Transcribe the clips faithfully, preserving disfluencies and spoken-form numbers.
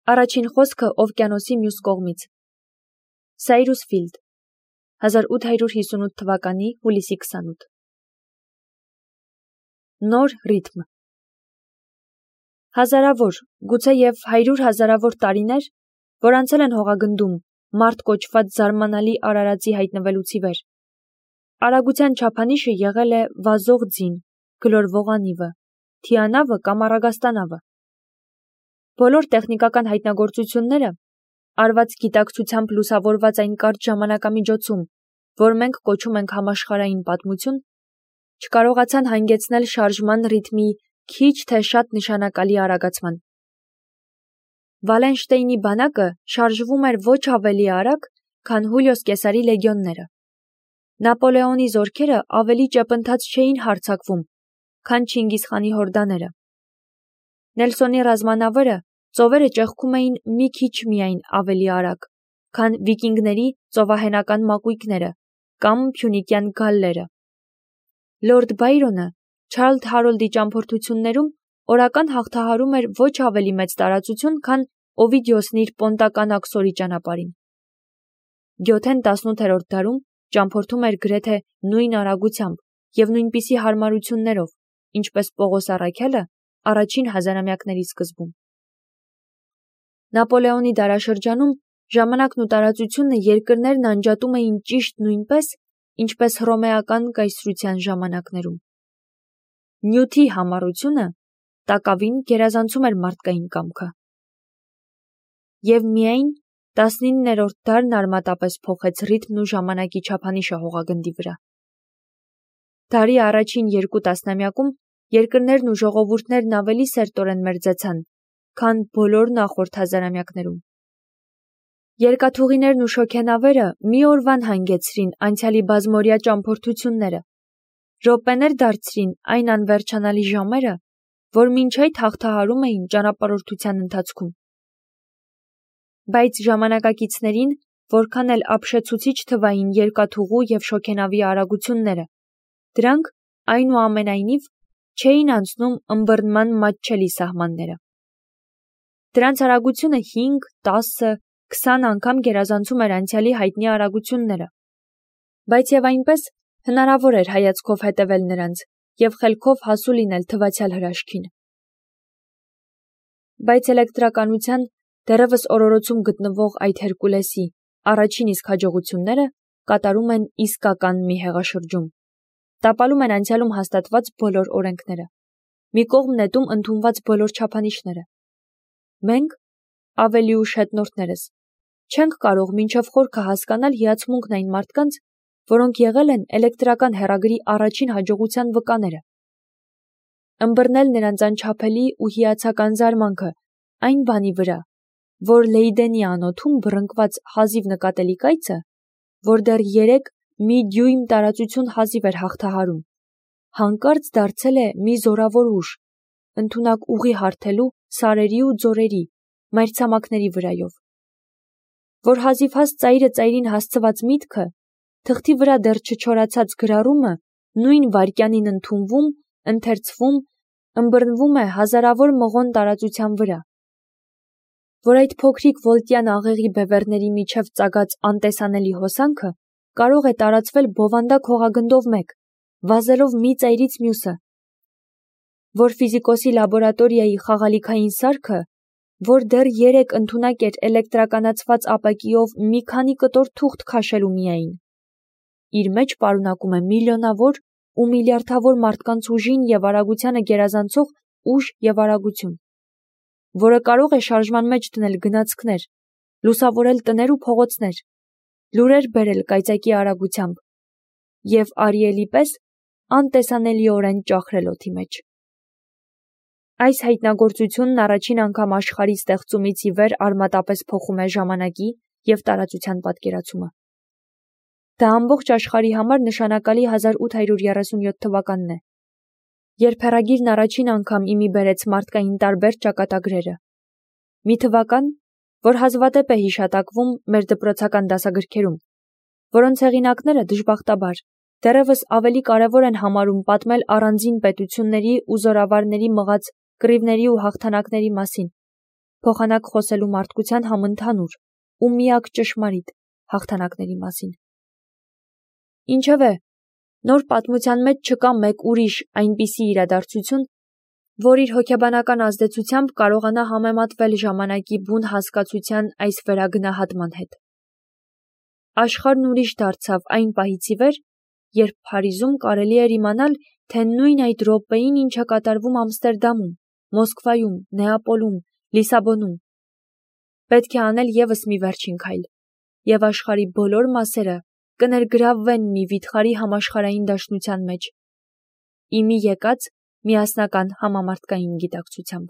Առաջին խոսքը օվկիանոսի մյուս կողմից։ Սայրուս Ֆիլդ, հազար ութ հարյուր հիսունութ թվականի հուլիսի քսանութ։ Նոր ռիթմ։ Հազարավոր, գուցե և հարյուր հազարավոր տարիներ, որ անցել են հողագնդում, մարդ կոչված զարմանալի արարածի հայտնվելուց ի վեր։ Արագության չափանիշը եղել է վազող ձին, գլորվող անիվը, թիանավը կամ առագաստանավը։ Բոլոր տեխնիկական հայտնագործությունները, արված գիտակցությամբ լուսավորված այն կարճ ժամանակամիջոցում, որ մենք կոչում ենք համաշխարհային պատմություն, չկարողացան հանգեցնել շարժման ռիթմի քիչ թե շատ նշանակալի արագացման։ Վալենշտեյնի բանակը շարժվում էր ոչ ավելի արագ, քան Հուլիոս Կեսարի լեգիոնները։ Նապոլեոնի զորքերը ավելի ճեպընթաց չէին հարձակվում, քան Չինգիզ խանի հորդաները։ Նելսոնի ռազմանավերը ծովերը ճեղքում էին մի քիչ միայն ավելի արագ, քան վիկինգների ծովահենական մակույկները կամ փյունիկյան գալլերը։ Լորդ Բայրոնը Չարլզ Հարոլդի ճամփորդություններում օրական հաղթահարում էր ոչ ավելի մեծ տարածություն, քան Օվիդիոսն իր պոնտական աքսորի ճանապարհին։ Գյոթեն տասնութերորդ դարում ճամփորդում էր գրեթե նույն արագությամբ և նույնպիսի հարմարություններով, ինչպես Պողոս առաքյալը առաջին հազարամյակների սկզբում։ Նապոլեոնի դարաշրջանում ժամանակն ու տարածությունը երկրներն անջատում էին ճիշտ նույնպես, ինչպես հռոմեական կայսրության ժամանակներում։ Նյութի համառությունը տակավին գերազանցում էր մարդկային կամքը։ Եվ միայն տասնիններորդ դարն արմատապես փոխեց ռիթմն ու ժամանակի չափանիշը հողագնդի վրա։ Դարի առաջին երկու տասնամյակում երկրներն ու ժողովուրդներն ավելի սերտորեն մերձեցան, քան բոլոր նախորդ հազարամյակներում։ Երկաթուղիներն ու շոգենավերը մի օրվան հանգեցրին անցյալի բազմօրյա ճամփորդությունները, րոպեներ դարձրին այն անվերջանալի ժամերը, որ մինչ այդ հաղթահարում էին ճանապարհորդության ընթացքում։ Բայց ժամանակակիցներին որքան էլ ապշեցուցիչ թվային երկաթուղու և շոգենավի արագությունները, դրանք, այնուամենայնիվ, չէին անցնում ըմբռնման մատչելի սահմանները։ Դրանց արագությունը հինգ, տասը, քսան անգամ գերազանցում էր անցյալի հայտնի արագությունները։ Բայց և այնպես հնարավոր էր հայացքով հետևել նրանց և խելքով հասու լինել թվացյալ հրաշքին։ Բայց էլեկտրականության դեռևս օրորոցում գտնվող այդ Հերկուլեսի առաջին իսկ հաջողությունները կատարում են իսկական մի հեղաշրջում, տապալում են անցյալում հաստատված բոլոր օրենքները, մի կողմ նետում ընդունված բոլոր չափանիշները։ Մենք, ավելի ուշ հետնորդներս, չենք կարող մինչև խորքը հասկանալ հիացմունքն այն մարդկանց, որոնք եղել են էլեկտրական հեռագրի առաջին հաջողության վկաները։ Ըմբռնել նրանց անչափելի ու հիացական զարմանքը այն բանի վրա, որ Լեյդենի անոթում բռնկված հազիվ նկատելի կայծը, որ դեռ երեկ մի դյույմ տարածություն հազիվ էր հաղթահարում, հանկարծ դարձել է մի զորավոր ուժ, ընդունակ ուղի հարթելու սարերի ու ձորերի, մայրցամաքների վրայով, որ հազիվհաս ծայրը ծայրին հասցված միտքը, թղթի վրա դեռ չչորացած գրառումը նույն վայրկյանին ընդունվում, ընթերցվում, ըմբռնվում է հազարավոր մղոն տարածության վրա, որ այդ փոքրիկ վոլտյան աղեղի բևեռների միջև ծագած անտեսանելի հոսանքը կարող է տարածվել բովանդակ հողագնդով մեկ, վազելով մի ծայրից մյուսը, որ ֆիզիկոսի լաբորատորիայի խաղալիքային սարքը, որ դեռ երեկ ընդունակ էր էլեկտրականացված ապակիով մի քանի կտոր թուղթ քաշելու միայն, իր մեջ պարունակում է միլիոնավոր ու միլիարդավոր մարդկանց ուժին և արագությանը գերազանցող ուժ և արագություն, որը կարող է շարժման մեջ դնել գնացքներ, լուսավորել տներ ու փողոցներ, լուրեր բերել կայծակի արագությամբ և Արիելի պես անտեսանելիորեն ճախրել օդի մեջ։ Այս հայտնագործությունն առաջին անգամ աշխարհի ստեղծումից ի վեր արմատապես փոխում է ժամանակի և տարածության պատկերացումը։ Դա ամբողջ աշխարհի համար նշանակալի հազար ութ հարյուր երեսունյոթ թվականն է, երբ հեռագիրն առաջին անգամ ի մի բերեց մարդկային տարբեր ճակատագրերը։ Մի թվական, որ հազվադեպ է հիշատակվում մեր դպրոցական դասագրքերում, որոնց հեղինակները, դժբախտաբար, դեռևս ավելի կարևոր են համարում պատմել առանձին պետությունների ու զորավարների մղած կռիվների ու հաղթանակների մասին, փոխանակ խոսելու մարդկության համընդհանուր ու միակ ճշմարիտ հաղթանակների մասին։ Ինչևէ, նոր պատմության մեջ չկա մեկ ուրիշ այնպիսի իրադարձություն, որ իր հոգեբանական ազդեցությամբ կարողանա համեմատվել ժամանակի բուն հասկացության այս վերագնահատման հետ։ Աշխարհն ուրիշ դարձավ այն պահից ի վեր, երբ Փարիզում կարելի էր իմանալ, թե նույն այդ րոպեին ինչ է կատարվում Ամստերդամում, Մոսկվայում, Նեապոլում, Լիսաբոնում։ Պետք է անել ևս մի վերջին քայլ, եւ աշխարհի բոլոր մասերը կներգրավվեն մի վիթխարի համաշխարհային դաշնության մեջ, իմի եկած միասնական համամարտկային գիտակցությամբ։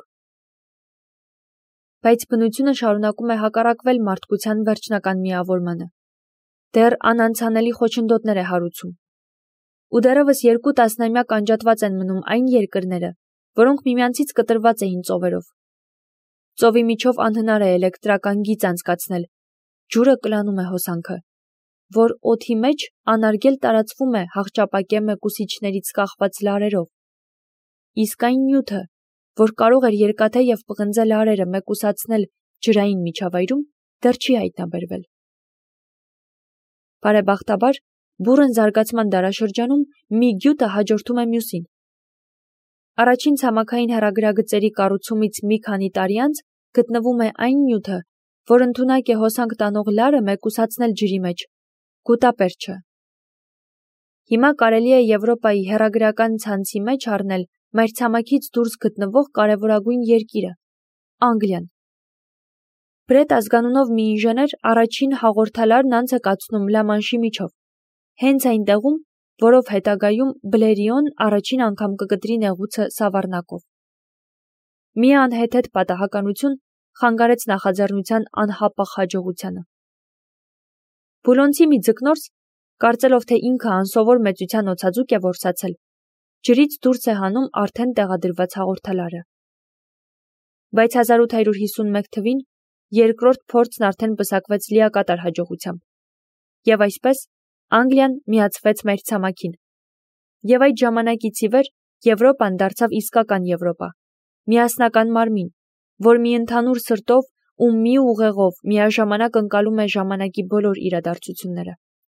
Բայց բնությունը շարունակում է հակառակվել մարդկության վերջնական միավորմանը։ Դեռ անանցանելի խոչընդոտներ է հարուցում։ Ու դեռևս երկու տասնամյակ անջատված են մնում այն երկրները, որոնք միմյանցից կտրված էին ծովերով։ Ծովի միջով անհնար է էլեկտրական գիծ անցկացնել, ջուրը կլանում է հոսանքը, որ օդի մեջ անարգել տարածվում է հաղճապակե մեկուսիչներից կախված լարերով։ Իսկ այն նյութը, որ կարող էր երկաթե և պղնձե լարերը մեկուսացնել ջրային միջավայրում, դեռ չի հայտնաբերվել։ Բարեբախտաբար, բուռն զարգացման դարաշրջանում մի գյուտը հաջորդում է մյուսին։ Առաջին ցամաքային հեռագրագծերի կառուցումից մի քանի տարի անց գտնվում է այն նյութը, որ ընդունակ է հոսանք տանող լարը մեկուսացնել ջրի մեջ՝ գուտապերճը։ Հիմա կարելի է Եվրոպայի հեռագրական ցանցի մեջ առնել մայրցամաքից դուրս գտնվող կարևորագույն երկիրը՝ Անգլիան։ Բրետ ազգանունով մի ինժեներ առաջին հաղորդալարն անց է կացնում Լամանշի միջով, հենց այն տեղում, որով հետագայում Բլերիոն առաջին անգամ կկտրի նեղուցը Սավառնակով։ Մի անհեթեթ պատահականություն խանգարեց նախաձեռնության անհապաղ հաջողությանը։ Բուլոնցի մի ձկնորս, կարծելով թե ինքը անսովոր մեծության օցածուկ է որսացել, ջրից դուրս է հանում արդեն տեղադրված հաղորդալարը։ Բայց հազար ութ հարյուր հիսունմեկ թվին երկրորդ փորձն արդեն պսակվեց լիակատար հաջողությամբ, եւ այսպես Անգլիան միացվեց մայրցամաքին, եւ այդ ժամանակից ի վեր Եվրոպան դարձավ իսկական Եվրոպա, միասնական մարմին, որ մի ընդհանուր սրտով ու մի ուղեղով միաժամանակ ընկալում է ժամանակի բոլոր իրադարձությունները։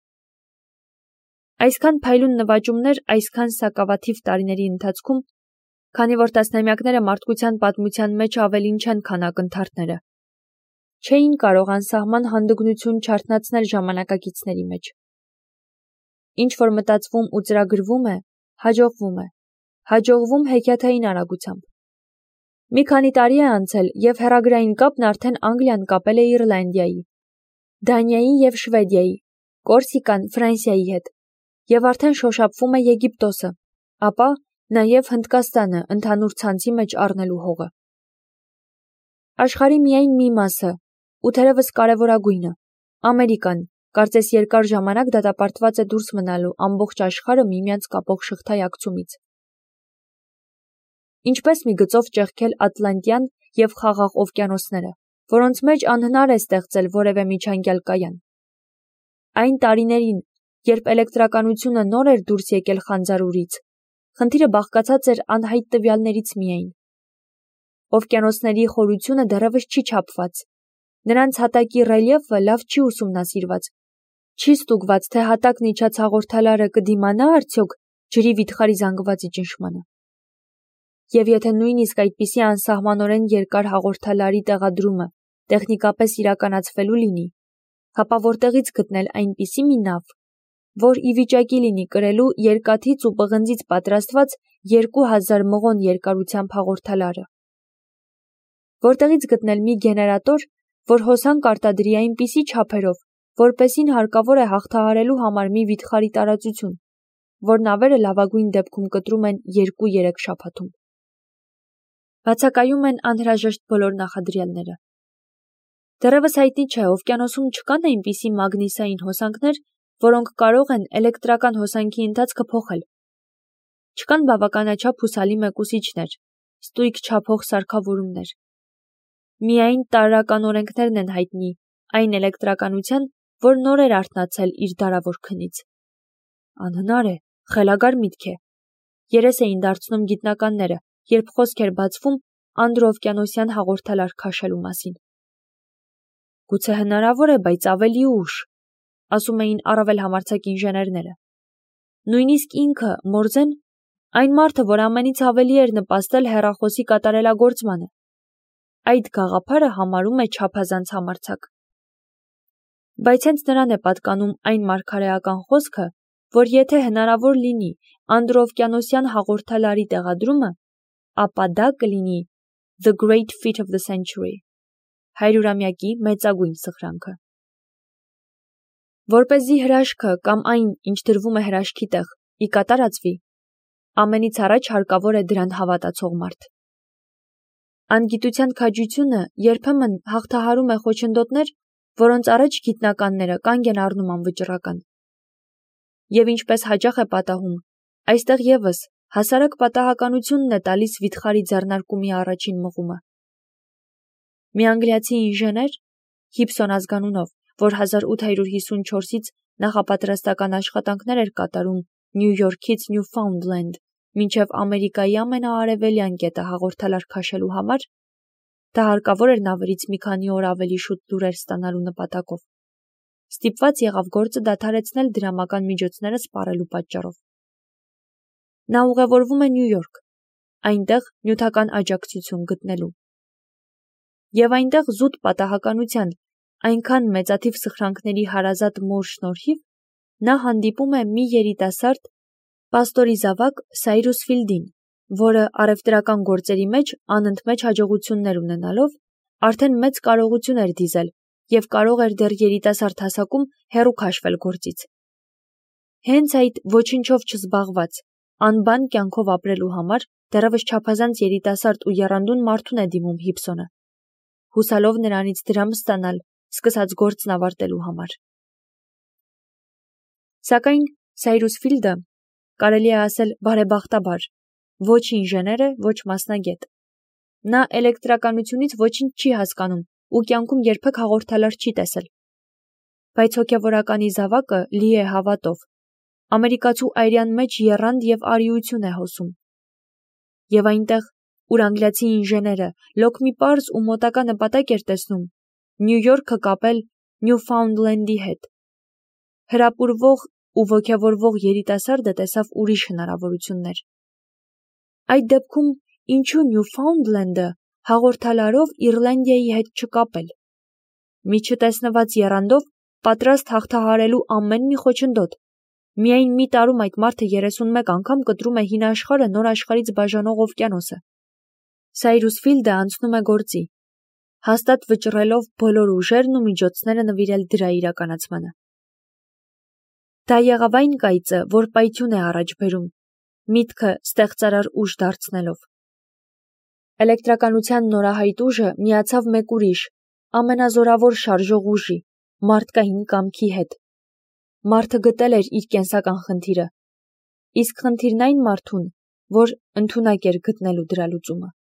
Այսքան փայլուն նվաճումներ այսքան սակավաթիվ տարիների ընթացքում, քանի որ տասնամյակները մարդկության պատմության մեջ ավելին չեն, քան ակնթարթները, չէին կարող անսահման հանդգնություն չարթնացնել ժամանակակիցների մեջ։ Ինչ որ մտածվում ու ծրագրվում է, հաջողվում է, հաջողվում հեքիաթային արագությամբ։ Մի քանի տարի է անցել, եւ հեռագրային կապն արդեն Անգլիան կապել է Իռլանդիայի, Դանիայի եւ Շվեդիայի, Կորսիկան Ֆրանսիայի հետ, եւ արդեն շոշափվում է Եգիպտոսը, ապա նաեւ Հնդկաստանը ընդհանուր ցանցի մեջ առնելու հողը։ Աշխարհի միայն մի մասը, ու թերևս կարևորագույնը, Ամերիկան, կարծես երկար ժամանակ դատապարտված է դուրս մնալու ամբողջ աշխարհը միմյանց կապող շղթայակցումից։ Ինչպես մի գծով ճեղքել Ատլանտյան եւ Խաղաղ օվկիանոսները, որոնց մեջ անհնար է ստեղծել որևէ միջանկյալ կայան։ Այն տարիներին, երբ էլեկտրականությունը նոր էր դուրս եկել խանձարուրից, խնդիրը բաղկացած էր անհայտ տվյալներից միայն։ Օվկիանոսների խորությունը դեռևս չի չափված։ Նրանց հատակի ռելիեֆը լավ չի ուսումնասիրված։ Չի ստուգված, թե հատակն իջած հաղորդալարը կդիմանա արդյոք ջրի վիթխարի զանգվածի ճնշմանը։ Եվ եթե նույնիսկ այդպիսի անսահմանորեն երկար հաղորդալարի տեղադրումը տեխնիկապես իրականացվելու լինի, հապա որտեղից գտնել այնպիսի մի նավ, որ ի վիճակի լինի կրելու երկաթից ու պղնձից պատրաստված երկու հազար մղոն երկարությամբ հաղորդալարը։ Որտեղից գտնել մի գեներատոր, որ հոսանք արտադրի այնպիսի չափերով, որպեսին հարկավոր է հաղթահարելու համար մի վիթխարի տարածություն, որ նավերը լավագույն դեպքում կտրում են երկու-երեք շաբաթում։ Բացակայում են անհրաժեշտ բոլոր նախադրյալները։ Դեռևս հայտնի չէ, օվկիանոսում չկան այնպիսի մագնիսային հոսանքներ, որոնք կարող են էլեկտրական հոսանքի ընթացքը փոխել։ Չկան բավականաչափ հուսալի մեկուսիչներ, ստույգ չափող սարքավորումներ։ Միայն տարրական օրենքներն են հայտնի այն էլեկտրականության, որ նոր էր արթնացել իր դարավոր քնից։ Անհնար է, խելագար միտք է։ Երես էին դարձնում գիտնականները, երբ խոսք էր բացվում անդրօվկիանոսյան հաղորդալար քաշելու մասին։ Գուցե հնարավոր է, բայց ավելի ուշ, ասում էին առավել համարձակ ինժեներները։ Նույնիսկ ինքը, Մորզեն, այն մարդը, որ ամենից ավելի էր նպաստել հեռախոսի կատարելագործմանը, այդ գաղափարը համարում է չափազանց համարձակ։ Բայց հենց նրան է պատկանում այն մարգարեական խոսքը, որ եթե հնարավոր լինի անդրօվկիանոսյան հաղորդալարի տեղադրումը, ապա դա կլինի The Great Feat of the Century, հարյուրամյակի մեծագույն սխրանքը։ Որպեսզի հրաշքը կամ այն, ինչ դրվում է հրաշքի տեղ, ի կատարածվի, ամենից առաջ հարկավոր է դրան հավատացող մարդ։ Անգիտության քաջությունը երբեմն հաղթահարում է խոչընդոտներ, որոնց առաջ գիտնականները կանգ են առնում անվճռական։ Եվ ինչպես հաճախ է պատահում, այստեղ ևս հասարակ պատահականությունն է տալիս վիթխարի ձեռնարկումի առաջին մղումը։ Մի անգլիացի ինժեներ, Հիբսոն ազգանունով, որ հազար ութ հարյուր հիսունչորսից նախապատրաստական աշխատանքներ էր կատարում Նյու Յորքից Նյուֆաունդլենդ մինչև Ամերիկայի ամենաարևելյան կետը հաղորդալար քաշելու համար, դա հարկավոր էր նավերից մի քանի օր ավելի շուտ լուրեր ստանալու նպատակով, ստիպված եղավ գործը դադարեցնել դրամական միջոցները սպառելու պատճառով։ Նա ուղևորվում է Նյու Յորք, այնտեղ նյութական աջակցություն գտնելու։ Եվ այնտեղ զուտ պատահականության, այնքան մեծաթիվ սխրանքների հարազատ մոր շնորհիվ, նա հանդիպում է մի երիտասարդ պաստորի զավակ Սայրուս Ֆիլդին, որը առևտրական գործերի մեջ անընդմեջ հաջողություններ ունենալով, արդեն մեծ կարողություն էր դիզել և կարող էր դեռ երիտասարդ հասակում հեռու քաշվել գործից։ Հենց այդ ոչնչով չզբաղված, անբան կյանքով ապրելու համար դեռևս չափազանց երիտասարդ ու եռանդուն մարդուն է դիմում Հիբսոնը, հուսալով նրանից դրամ ստանալ սկսած գործն ավարտելու համար։ Սակայն Սայրուս Ֆիլդը, կարելի է ասել բարեբախտաբար, ոչ ինժեներ է, ոչ մասնագետ։ Նա էլեկտրականությունից ոչինչ չի հասկանում ու կյանքում երբեք հաղորդալար չի տեսել։ Բայց հոգևորականի զավակը լի է հավատով, ամերիկացու այրյան մեջ եռանդ և արիություն է հոսում։ Եվ այնտեղ, ուր անգլիացի ինժեները լոկ մի պարզ ու մոտակա նպատակ էր տեսնում, Նյու Յորքը կապել Նյուֆաունդլենդի հետ, հրապուրվող ու ոգևորվող երիտասարդը տեսավ ուրիշ հնարավորություններ։ Այդ դեպքում ինչու Նյուֆաունդլենդը հաղորդալարով Իռլանդիայի հետ չկապել։ Մի չտեսնված եռանդով պատրաստ հաղթահարելու ամեն մի խոչընդոտ, միայն մի տարում այդ մարդը երեսունմեկ անգամ կտրում է հին աշխարհը նոր աշխարհից բաժանող օվկիանոսը։ Սայրուս Ֆիլդը անցնում է գործի, հաստատ վճռելով բոլոր ուժերն ու միջոցները նվիրել դրա իրականացմանը։ Դա եղավ այն կայծը, որ պայթյուն է առաջ բերում, միտքը ստեղծարար ուժ դարձնելով։ Էլեկտրականության նորահայտ ուժը միացավ մեկ ուրիշ, ամենազորավոր շարժող ուժի, մարդկային կամքի հետ։ Մարդը գտել էր իր կենսական խնդիրը, իսկ խնդիրն այն մարդուն, որ ընդունակ էր գտնելու դրա լուծումը։